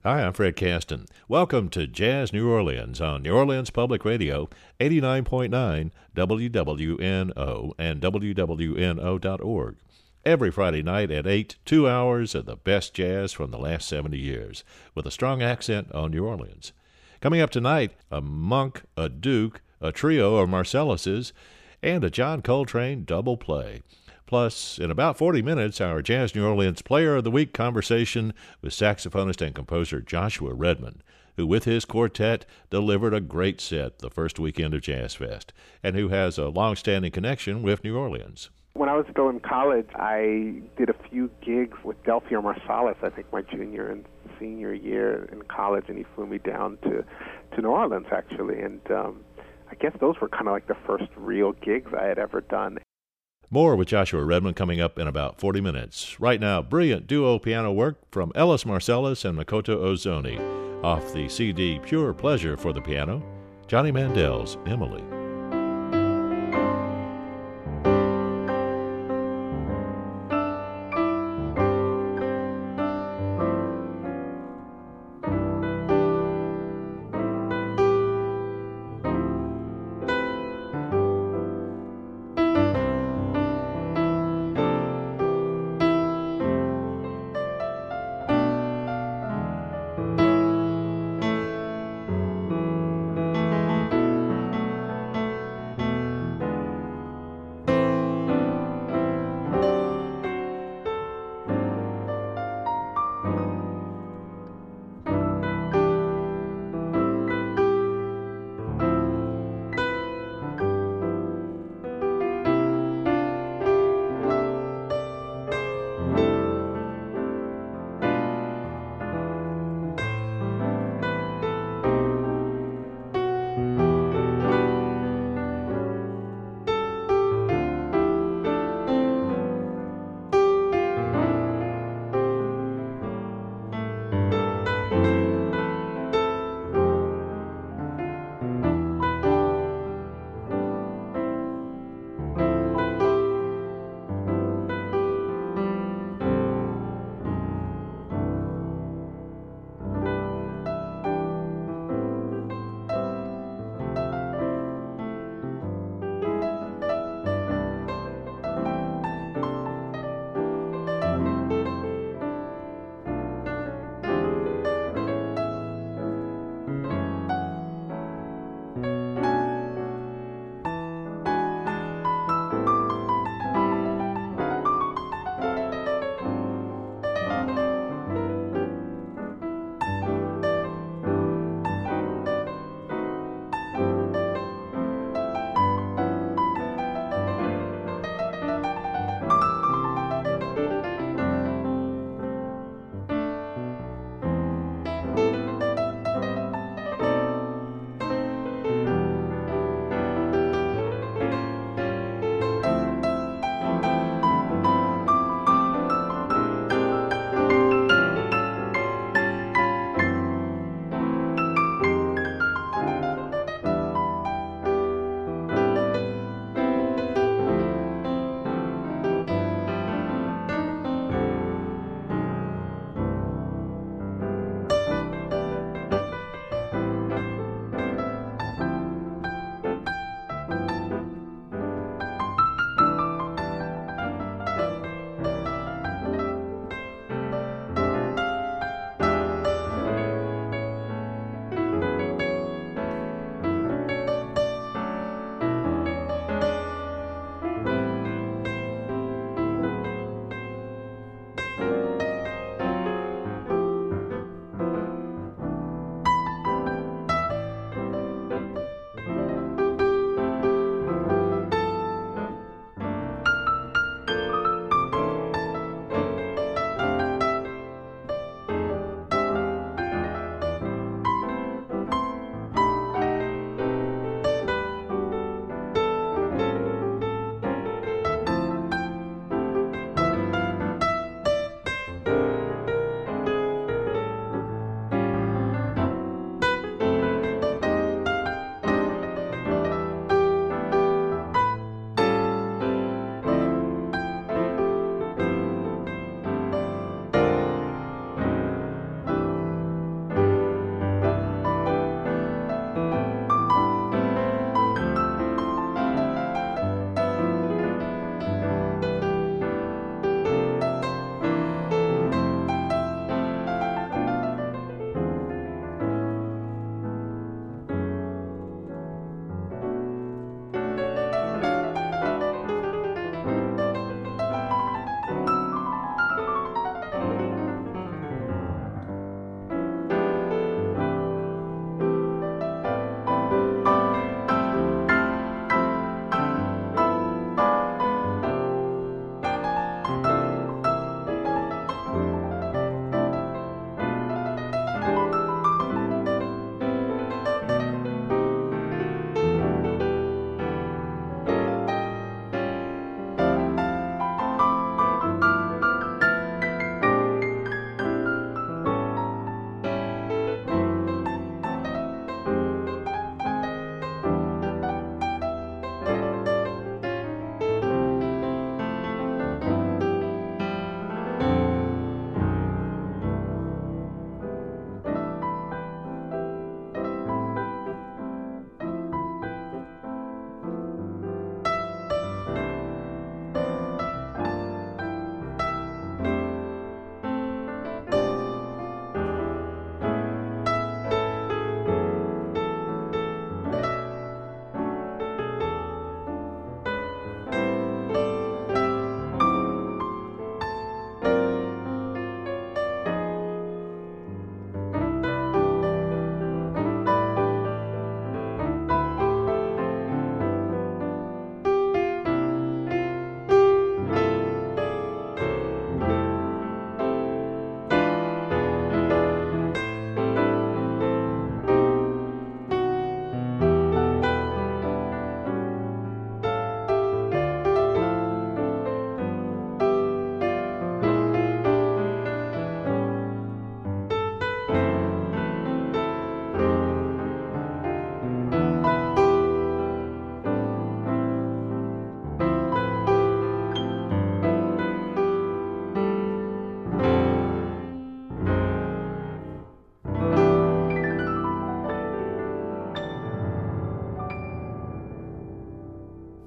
Hi, I'm Fred Caston. Welcome to Jazz New Orleans on New Orleans Public Radio, 89.9 WWNO and WWNO.org. Every Friday night at 8, 2 hours of the best jazz from the last 70 years, with a strong accent on New Orleans. Coming up tonight, a Monk, a Duke, a trio of Marcelluses, and a John Coltrane double play. Plus, in about 40 minutes, our Jazz New Orleans Player of the Week conversation with saxophonist and composer Joshua Redman, who with his quartet delivered a great set the first weekend of Jazz Fest, and who has a long-standing connection with New Orleans. When I was still in college, I did a few gigs with Delphio Marsalis, I think my junior and senior year in college, and he flew me down to New Orleans, actually, and I guess those were kind of like the first real gigs I had ever done. More with Joshua Redman coming up in about 40 minutes. Right now, brilliant duo piano work from Ellis Marsalis and Makoto Ozoni. Off the CD Pure Pleasure for the Piano, Johnny Mandel's Emily.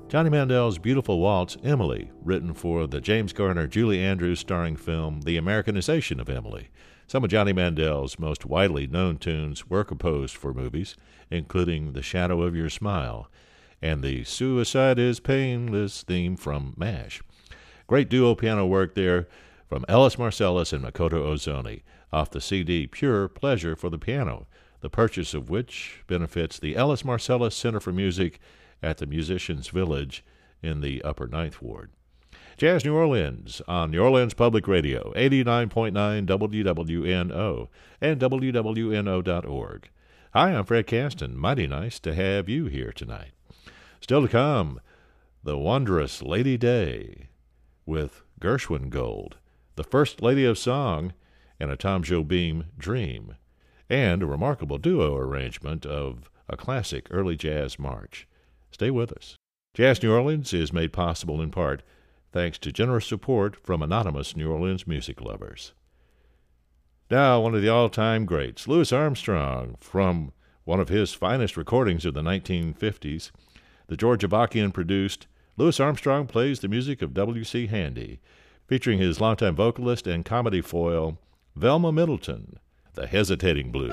Johnny Mandel's beautiful waltz, Emily, written for the James Garner, Julie Andrews starring film The Americanization of Emily. Some of Johnny Mandel's most widely known tunes were composed for movies, including The Shadow of Your Smile and the Suicide is Painless theme from MASH. Great duo piano work there from Ellis Marsalis and Makoto Ozoni off the CD Pure Pleasure for the Piano, the purchase of which benefits the Ellis Marsalis Center for Music at the Musicians Village in the Upper Ninth Ward. Jazz New Orleans on New Orleans Public Radio, 89.9 WWNO and WWNO.org. Hi, I'm Fred Caston. Mighty nice to have you here tonight. Still to come, the wondrous Lady Day with Gershwin Gold, the First Lady of Song, and a Tom Jobim Dream, and a remarkable duo arrangement of a classic early jazz march. Stay with us. Jazz New Orleans is made possible in part thanks to generous support from anonymous New Orleans music lovers. Now, one of the all-time greats, Louis Armstrong, from one of his finest recordings of the 1950s, the George Avakian-produced Louis Armstrong Plays the Music of W.C. Handy, featuring his longtime vocalist and comedy foil, Velma Middleton, The Hesitating Blues.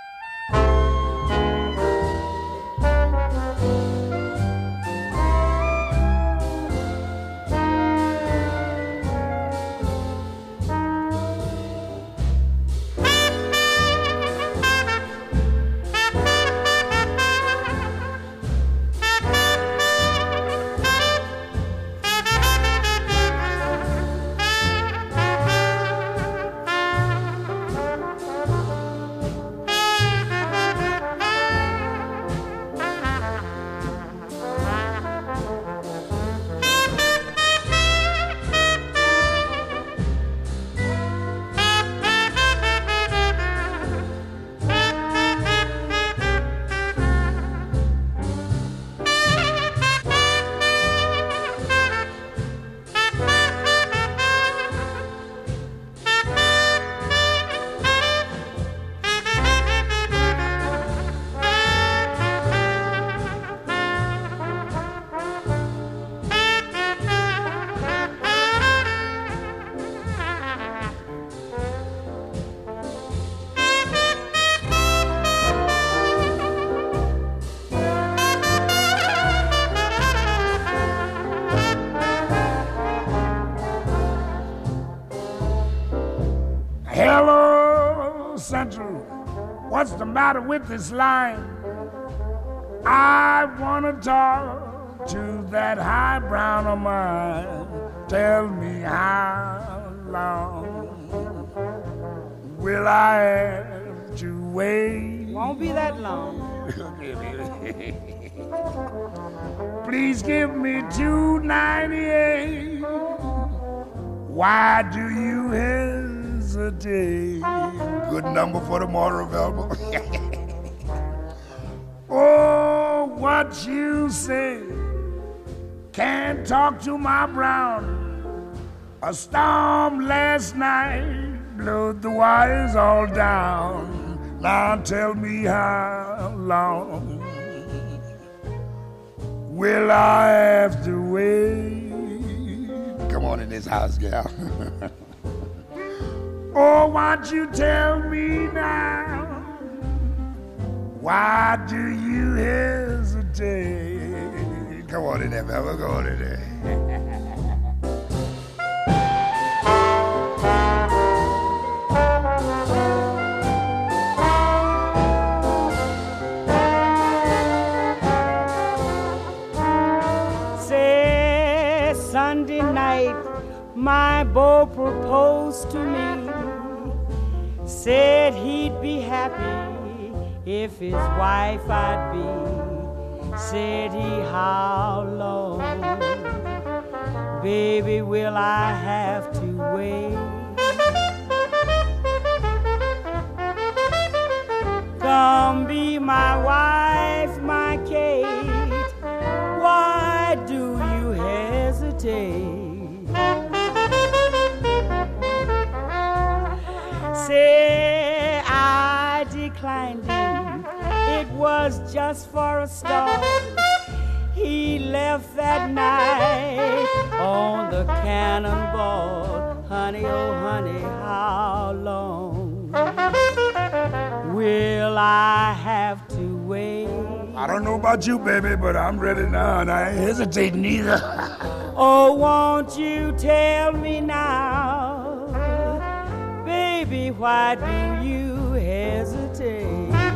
Hello, Central. What's the matter with this line? I want to talk to that high brown of mine. Tell me how long will I have to wait? Won't be that long. Please give me $2.98. Why do you hesitate? Good number for the mortar, Velma. Oh, what you say? Can't talk to my brown. A storm last night blew the wires all down. Now tell me how long will I have to wait? Come on in this house, gal. Oh, won't you tell me now? Why do you hesitate? Come on in there, Velma. Go on in there. Say Sunday night, my beau proposed to me. Said he'd be happy if his wife I'd be. Said he, how long, baby, will I have to wait? Come be my wife, my Kate. Why do you hesitate? Say I declined him. It was just for a start. He we left that night on the Cannonball, honey, oh honey, how long will I have to wait? I don't know about you, baby, but I'm ready now, and I ain't hesitating either. Oh, won't you tell me now, baby, why do you hesitate?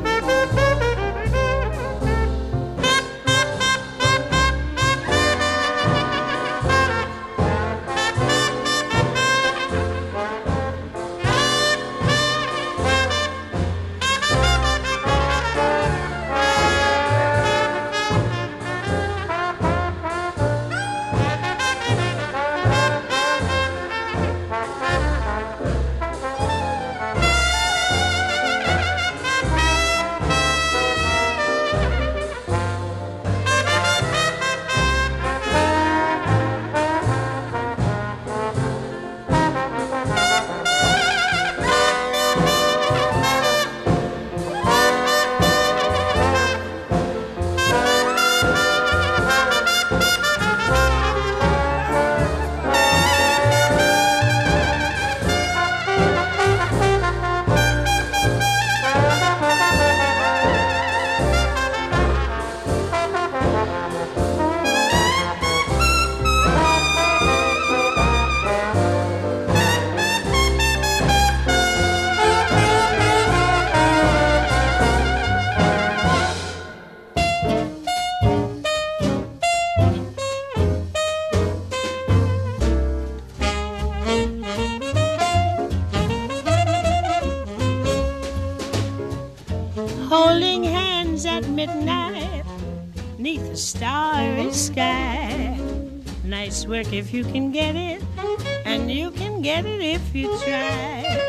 Holding hands at midnight neath the starry sky. Nice work if you can get it, and you can get it if you try.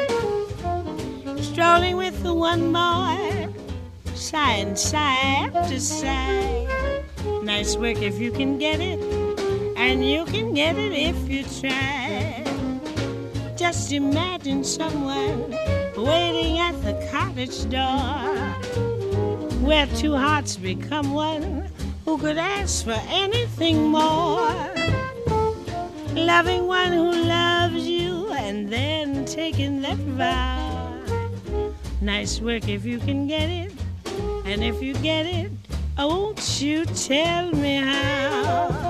Strolling with the one boy, sighing sigh after sigh. Nice work if you can get it, and you can get it if you try. Just imagine someone waiting at the cottage door, where two hearts become one. Who could ask for anything more? Loving one who loves you and then taking that vow. Nice work if you can get it, and if you get it, won't you tell me how?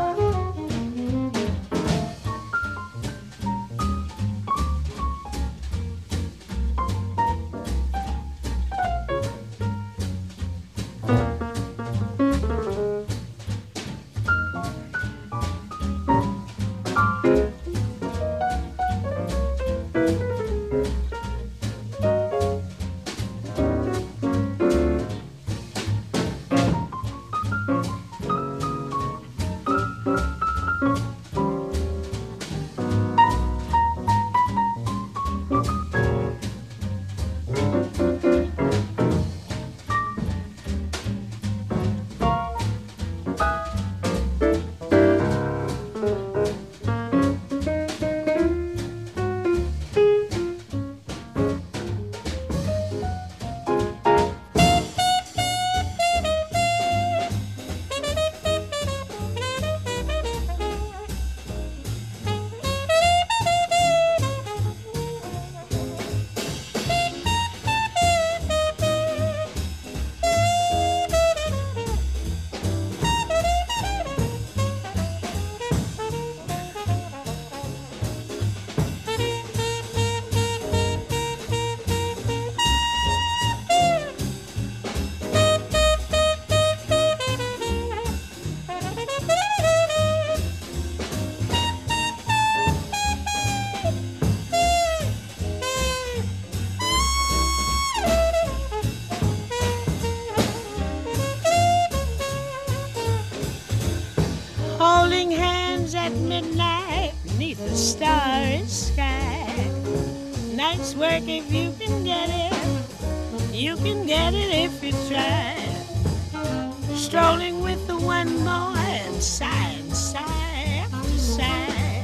Holding hands at midnight neath the starry sky. Nice work if you can get it, you can get it if you try. Strolling with the one boy and sighing sigh after sigh.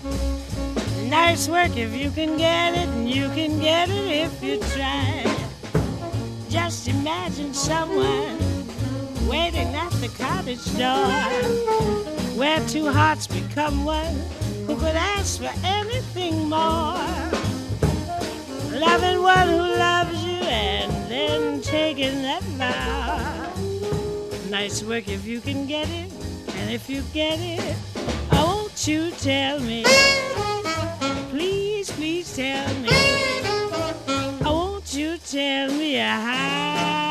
Nice work if you can get it, and you can get it if you try. Just imagine someone waiting at the cottage door, where two hearts become one, who could ask for anything more? Loving one who loves you and then taking that vow. Nice work if you can get it, and if you get it, oh, won't you tell me? Please, please tell me. Oh, won't you tell me how?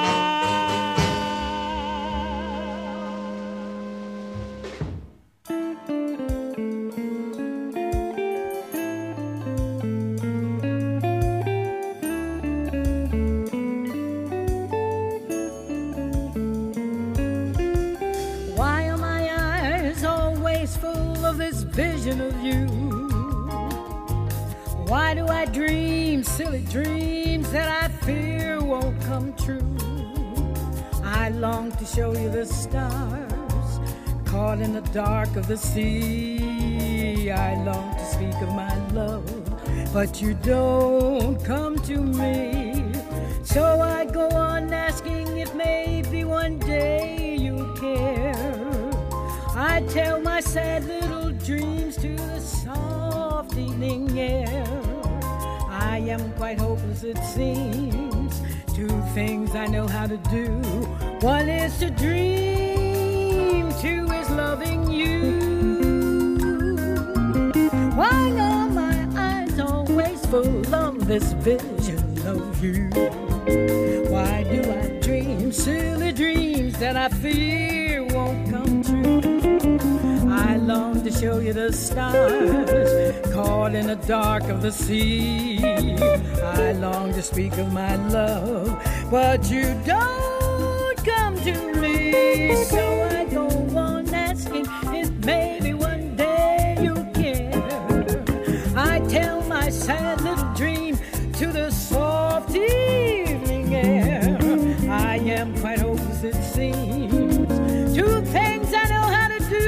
Vision of you. Why do I dream silly dreams that I fear won't come true? I long to show you the stars caught in the dark of the sea. I long to speak of my love, but you don't come to me. So I go on asking if maybe one day you'll care. I tell my sad little dreams to the soft evening air. I am quite hopeless, it seems. Two things I know how to do. One is to dream, two is loving you. Why are my eyes always full of this vision of you? Why do I dream silly dreams that I fear won't come true? I long to show you the stars caught in the dark of the sea. I long to speak of my love, but you don't come to me. So I go on asking if maybe one day you'll care. I tell my sad little dream to the soft evening air. I am quite hopeless, it seems. Two things I know how to do.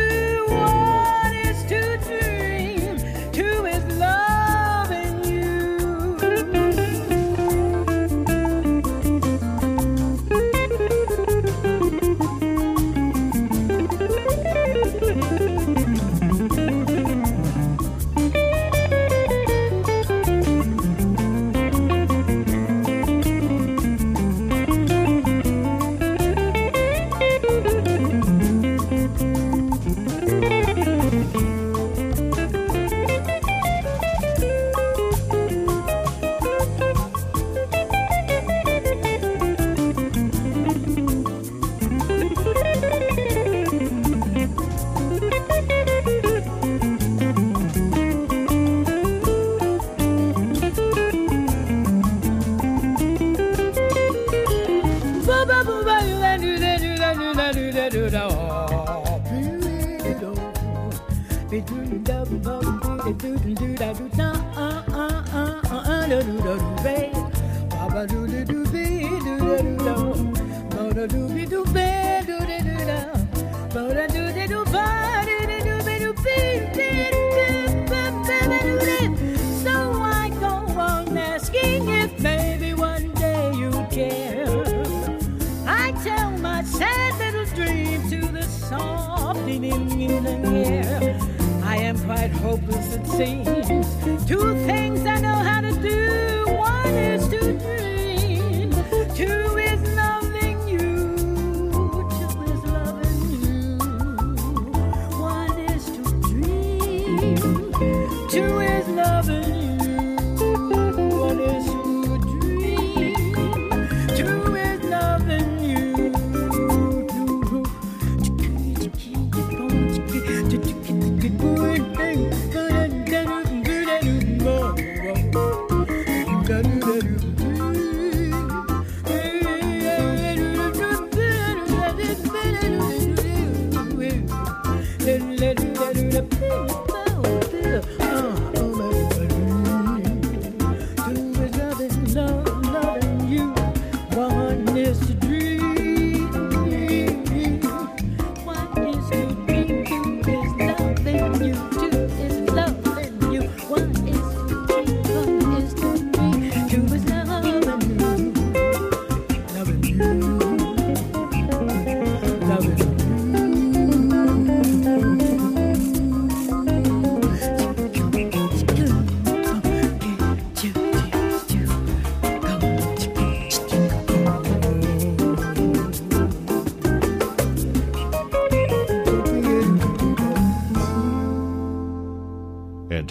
I am quite hopeless, it seems. Two things I know how to do. One is to dream. Two is loving you. Two is loving you. One is to dream. Two is loving you. One is to dream. Two is loving you.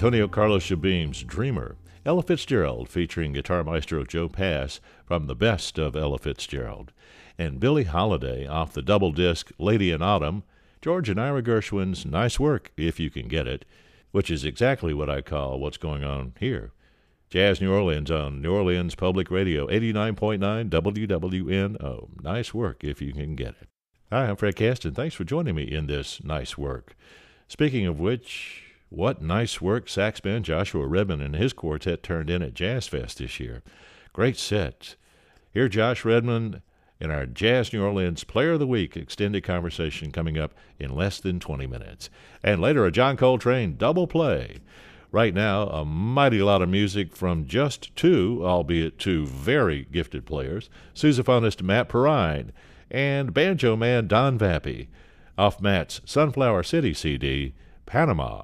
Antonio Carlos Jobim's Dreamer, Ella Fitzgerald featuring guitar maestro Joe Pass from the best of Ella Fitzgerald, and Billie Holiday off the double disc Lady in Autumn, George and Ira Gershwin's Nice Work If You Can Get It, which is exactly what I call what's going on here. Jazz New Orleans on New Orleans Public Radio, 89.9 WWNO. Nice work if you can get it. Hi, I'm Fred Caston. Thanks for joining me in this nice work. Speaking of which, what nice work sax band Joshua Redman and his quartet turned in at Jazz Fest this year. Great set. Hear Josh Redman in our Jazz New Orleans Player of the Week extended conversation coming up in less than 20 minutes. And later, a John Coltrane double play. Right now, a mighty lot of music from just two, albeit two very gifted players, sousaphonist Matt Perrine and banjo man Don Vappy, off Matt's Sunflower City CD, Panama.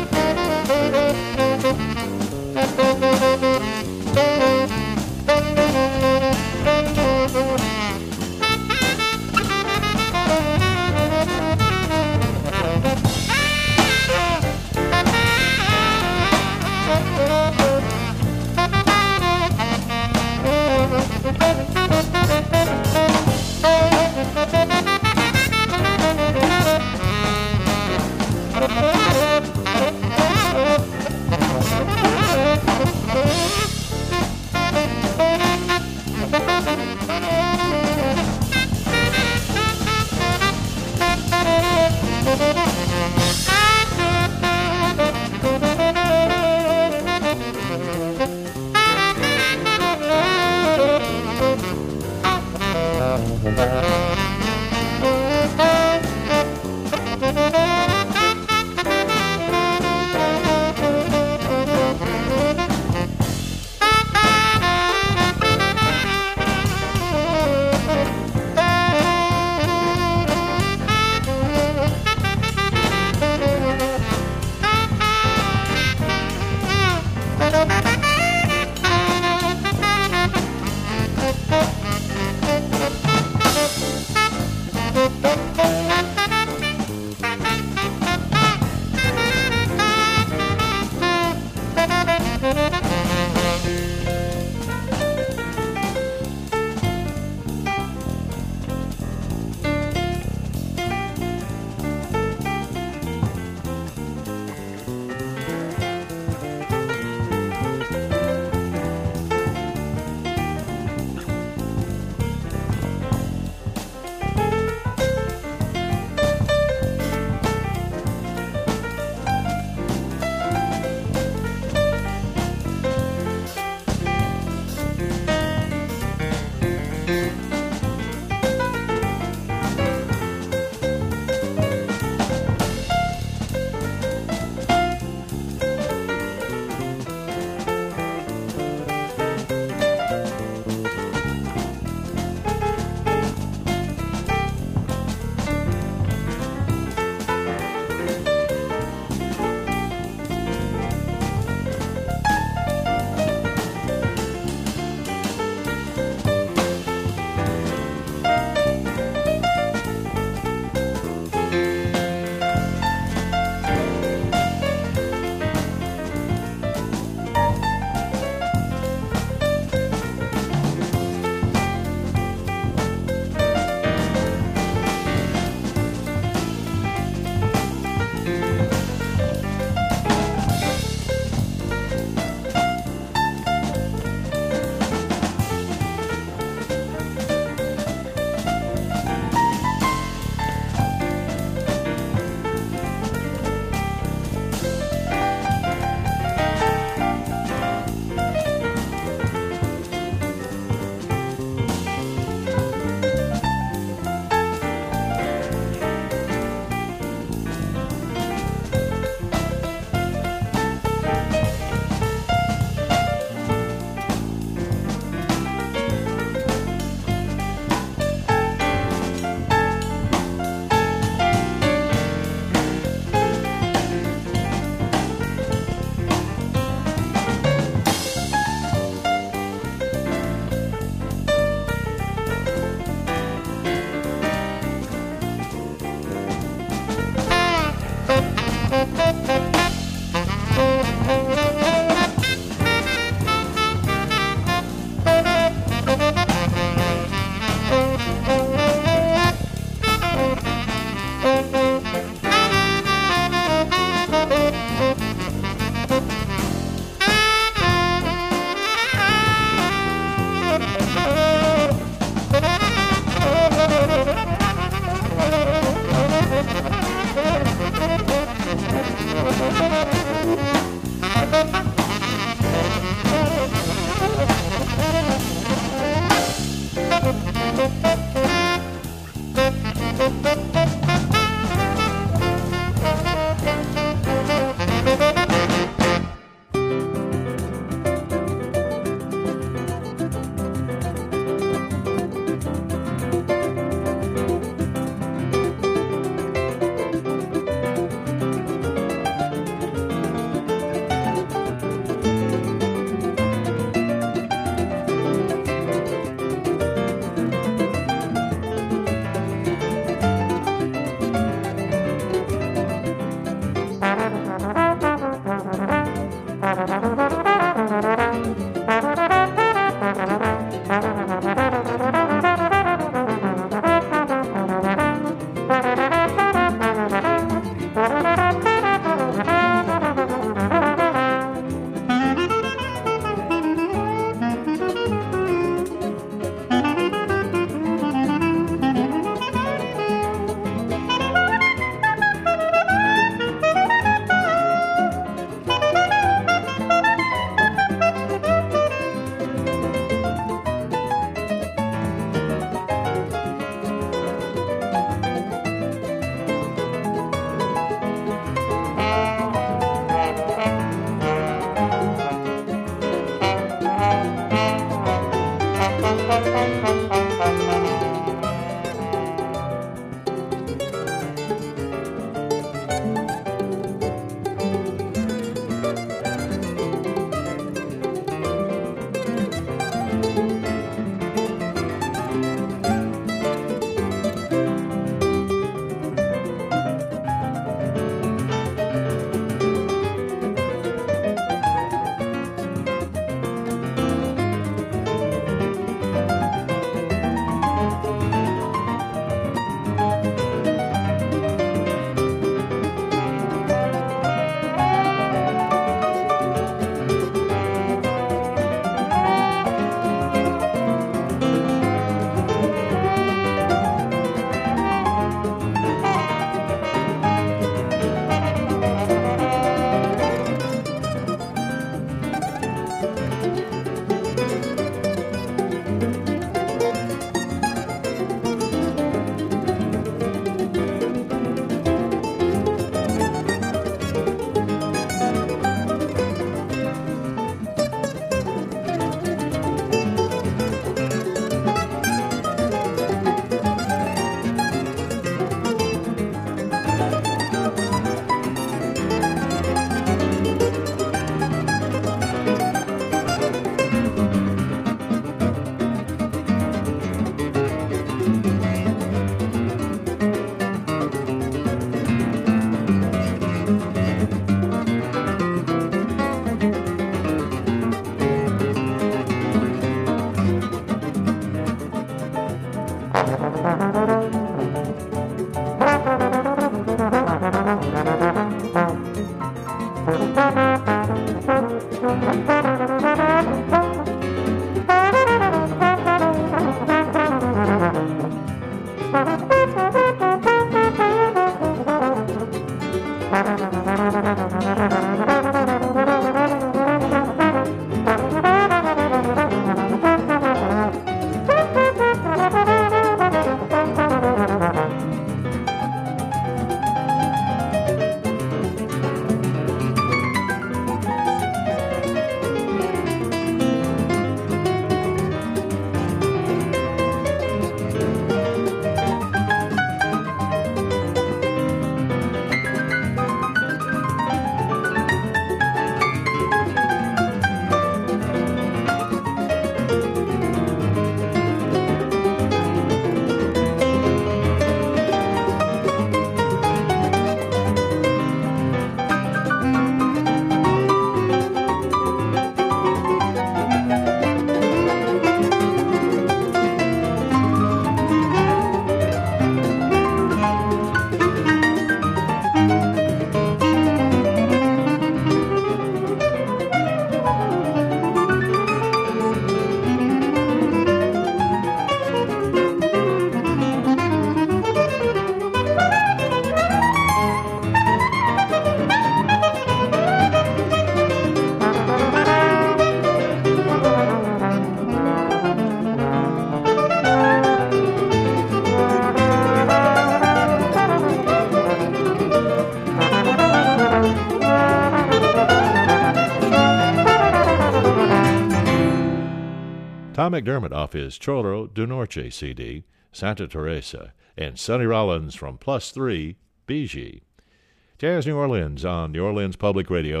Tom McDermott off his Choro du Norte CD, Santa Teresa, and Sonny Rollins from Plus 3, BG. Jazz New Orleans on New Orleans Public Radio,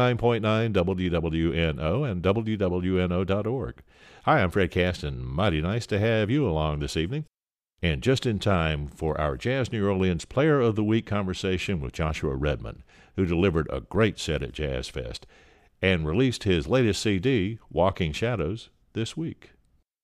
89.9 WWNO and WWNO.org. Hi, I'm Fred Caston. Mighty nice to have you along this evening. And just in time for our Jazz New Orleans Player of the Week conversation with Joshua Redman, who delivered a great set at Jazz Fest and released his latest CD, Walking Shadows, this week.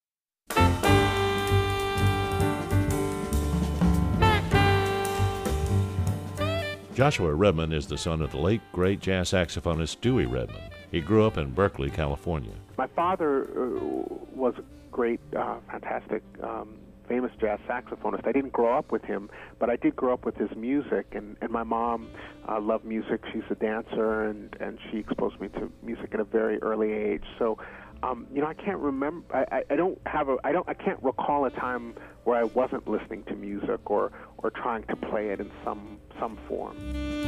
Joshua Redman is the son of the late, great jazz saxophonist Dewey Redman. He grew up in Berkeley, California. My father was a great, fantastic, famous jazz saxophonist. I didn't grow up with him, but I did grow up with his music, and my mom loved music. She's a dancer, and she exposed me to music at a very early age. So, I can't remember. I can't recall a time where I wasn't listening to music or trying to play it in some form.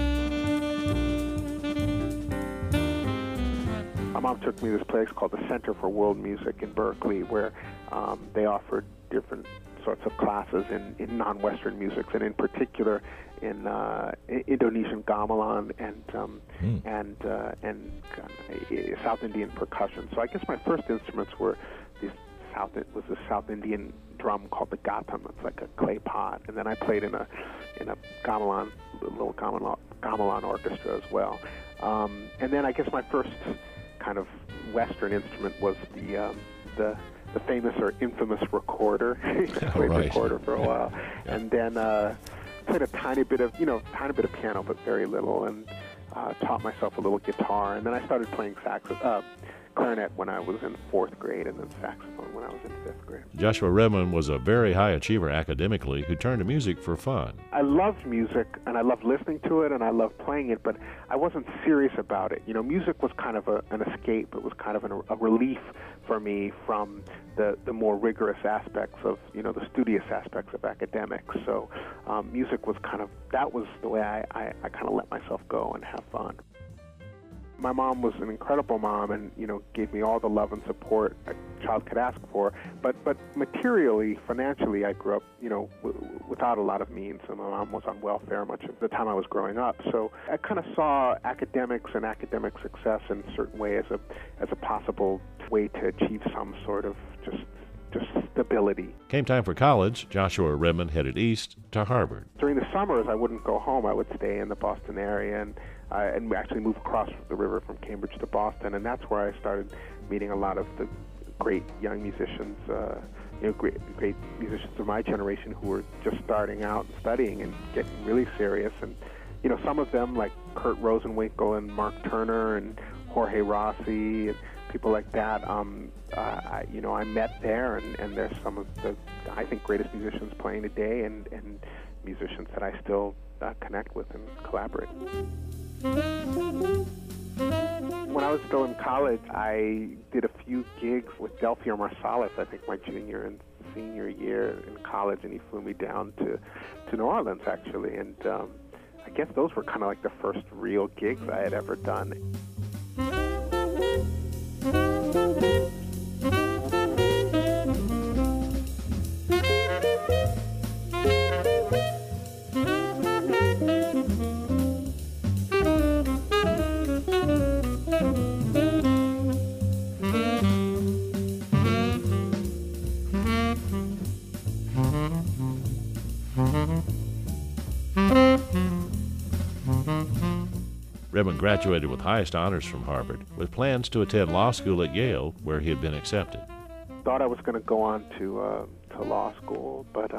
My mom took me to this place called the Center for World Music in Berkeley, where they offered different sorts of classes in non-Western musics, and in particular in Indonesian gamelan and South Indian percussion. So I guess my first instruments were the South Indian drum called the gatam. It's like a clay pot, and then I played in a gamelan, little gamelan orchestra as well. And then I guess my first kind of Western instrument was the famous or infamous recorder. I played recorder for a while, and then played a tiny bit of piano, but very little, and taught myself a little guitar, and then I started playing clarinet when I was in 4th grade, and then saxophone when I was in 5th grade. Joshua Redman was a very high achiever academically who turned to music for fun. I loved music, and I loved listening to it, and I loved playing it, but I wasn't serious about it. Music was kind of an escape. It was kind of a relief for me from the more rigorous aspects of, the studious aspects of academics. So music was that was the way I kind of let myself go and have fun. My mom was an incredible mom, and gave me all the love and support a child could ask for. But materially, financially, I grew up without a lot of means, and my mom was on welfare much of the time I was growing up. So I kind of saw academics and academic success in a certain way as a possible way to achieve some sort of just stability. Came time for college, Joshua Redman headed east to Harvard. During the summers, I wouldn't go home. I would stay in the Boston area, and we actually moved across the river from Cambridge to Boston, and that's where I started meeting a lot of the great young musicians, great musicians of my generation who were just starting out and studying and getting really serious. And some of them, like Kurt Rosenwinkel and Mark Turner and Jorge Rossi and people like that, I met there, and there's some of the, I think, greatest musicians playing today, and musicians that I still connect with and collaborate. When I was still in college, I did a few gigs with Delfeayo Marsalis, I think my junior and senior year in college, and he flew me down to New Orleans, actually, and I guess those were kind of like the first real gigs I had ever done. Redmond graduated with highest honors from Harvard, with plans to attend law school at Yale, where he had been accepted. Thought I was going to go on to law school, but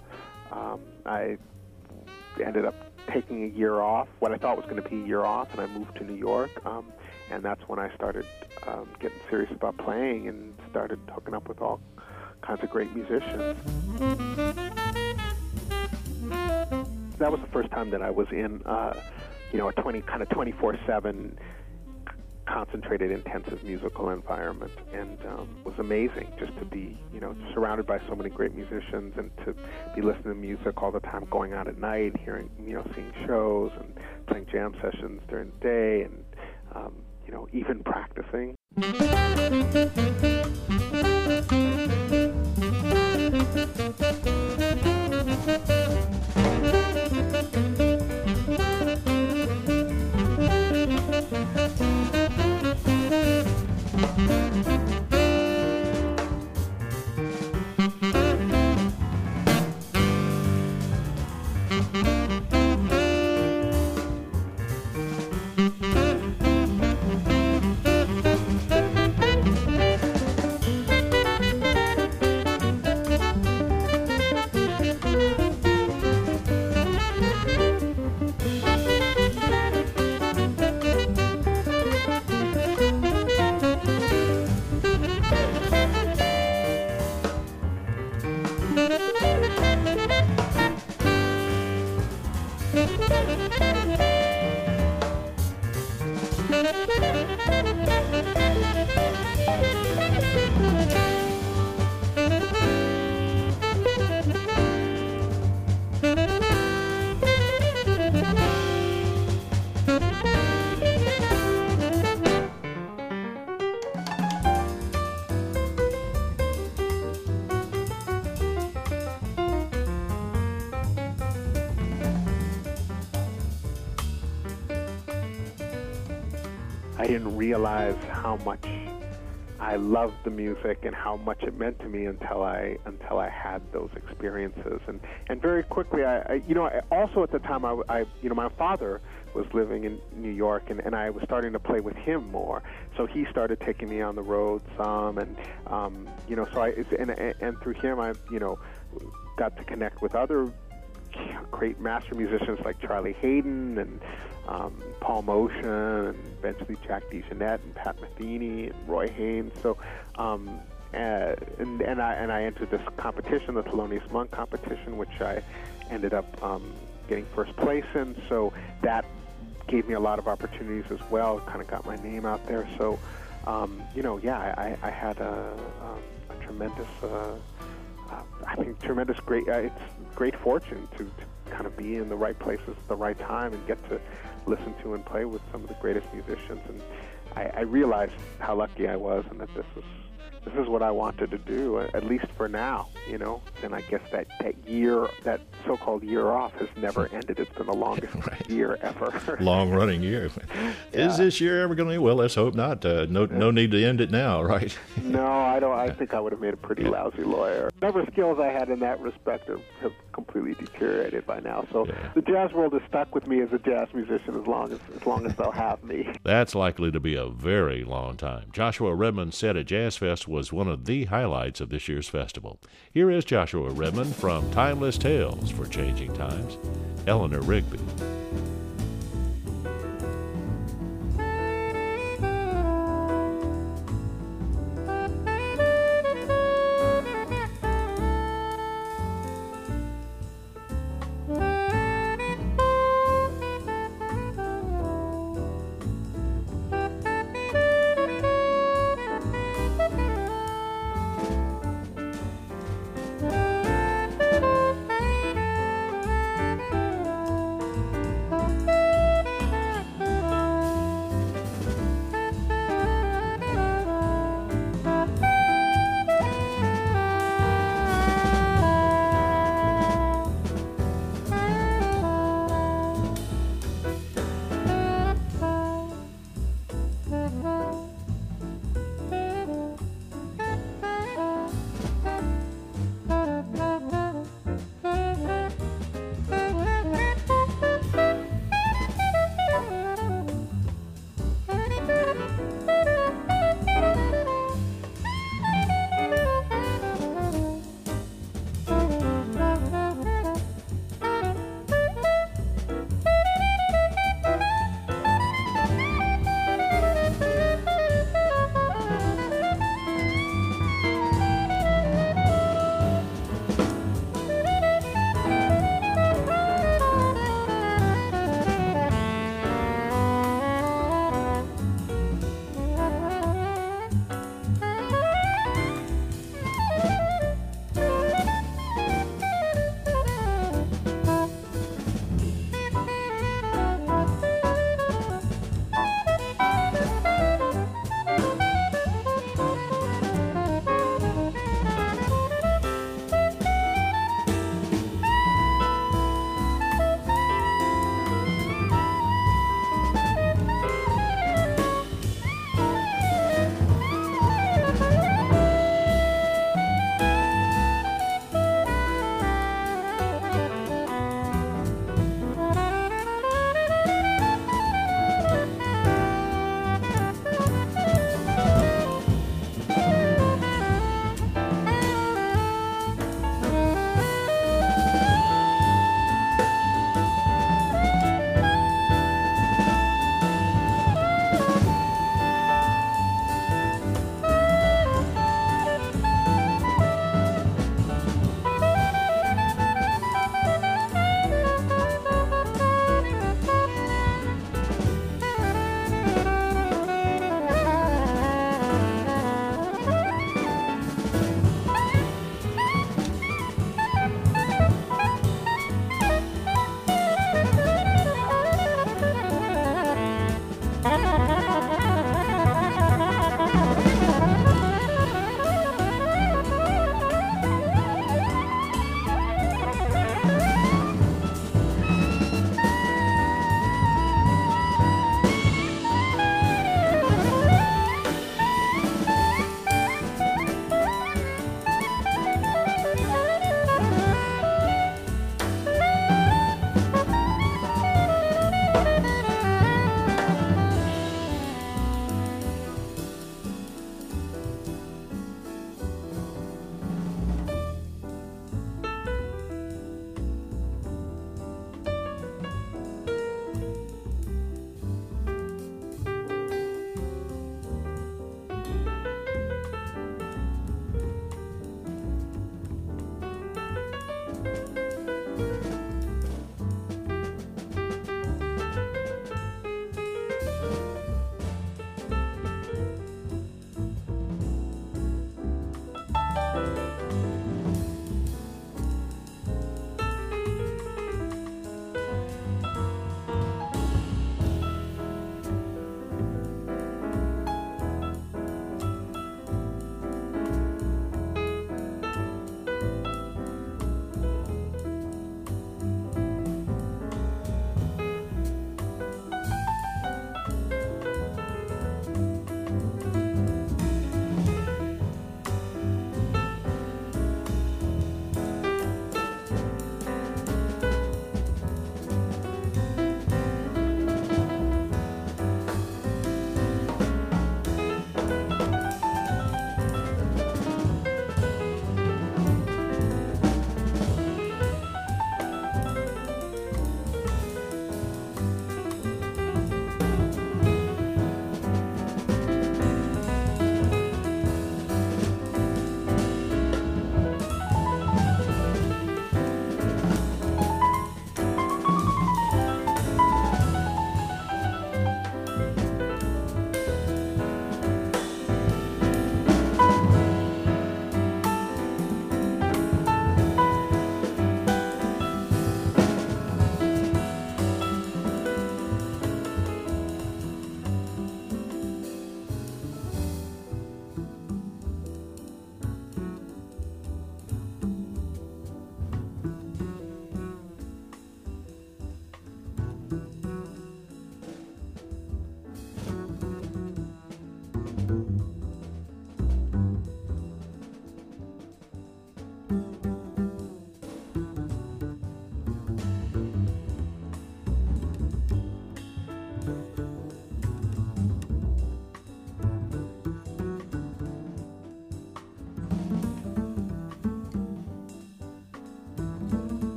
I ended up taking a year off, what I thought was going to be a year off, and I moved to New York, and that's when I started getting serious about playing and started hooking up with all kinds of great musicians. That was the first time that I was in a 24/7 concentrated, intensive musical environment, and it was amazing just to be, surrounded by so many great musicians and to be listening to music all the time, going out at night, hearing, seeing shows and playing jam sessions during the day, and even practicing. I didn't realize how much I loved the music and how much it meant to me until I had those experiences. And very quickly, I also at the time, my father was living in New York, and I was starting to play with him more. So he started taking me on the road some, and and through him, I got to connect with other great master musicians like Charlie Hayden and Paul Motion, and eventually Jack DeJohnette and Pat Metheny and Roy Haynes. So, and I entered this competition, the Thelonious Monk competition, which I ended up getting first place in. So that gave me a lot of opportunities as well. Kind of got my name out there. So, I had a tremendous, it's great fortune to kind of be in the right places at the right time and get to listen to and play with some of the greatest musicians. And I realized how lucky I was, and that this is what I wanted to do, at least for now, And I guess that so-called year off has never ended. It's been the longest year ever. Long-running year. Yeah. Is this year ever going to be? Well, let's hope not. No need to end it now, right? No, I don't. I think I would have made a pretty lousy lawyer. Whatever skills I had in that respect have completely deteriorated by now. So the jazz world is stuck with me as a jazz musician as long as they'll have me. That's likely to be a very long time. Joshua Redmond said at Jazz Fest was one of the highlights of this year's festival. Here is Joshua Redmond from Timeless Tales for Changing Times, Eleanor Rigby.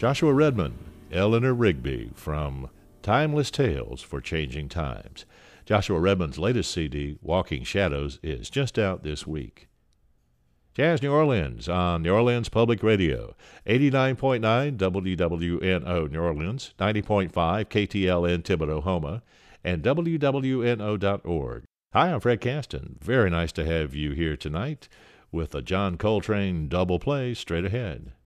Joshua Redman, Eleanor Rigby from Timeless Tales for Changing Times. Joshua Redman's latest CD, Walking Shadows, is just out this week. Jazz New Orleans on New Orleans Public Radio, 89.9 WWNO New Orleans, 90.5 KTLN Thibodaux, Homa, and WWNO.org. Hi, I'm Fred Caston. Very nice to have you here tonight with a John Coltrane double play straight ahead.